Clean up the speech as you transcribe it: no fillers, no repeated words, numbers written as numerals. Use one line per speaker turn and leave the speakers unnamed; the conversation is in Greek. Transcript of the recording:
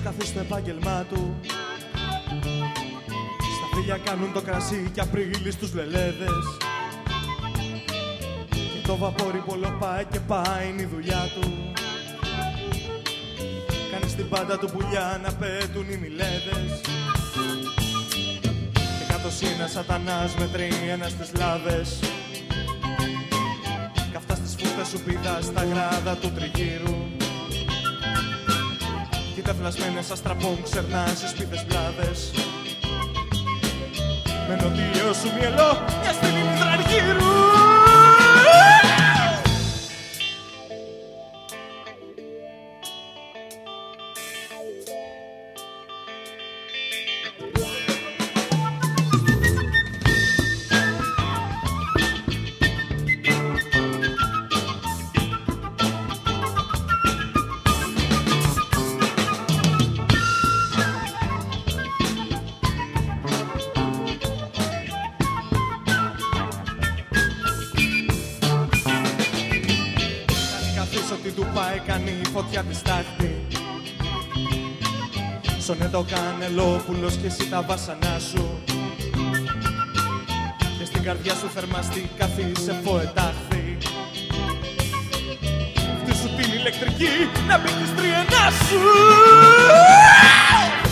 καθίσει στο επάγγελμά του. Στα φίλια κάνουν το κρασί και Απρίλη στους λελέδες. Και το βαπόρι πολλοπάει και πάει είναι η δουλειά του. Κάνει στην πάντα του πουλιά να πέτουν οι μιλέδες. Και κάτω είναι σατανάς με τριένα στις λάβες. Καυτά στις φούτες σου πηδά στα γράδα του τριγύρου. Κοίτα φλασμένες αστραπών ξερνά στις σπίδες βλάβες. Με νοτιό σου μυαλό μια στήλη μητραργύρου. Ότι του πάει κάνει φωτιά τη στάχτη. Σωνε το Κανελόπουλος και εσύ τα βάσανά σου. Και στην καρδιά σου θερμαστή καθίσε ποετάχθη. Αυτή σου την ηλεκτρική να μπει τη στριενά σου.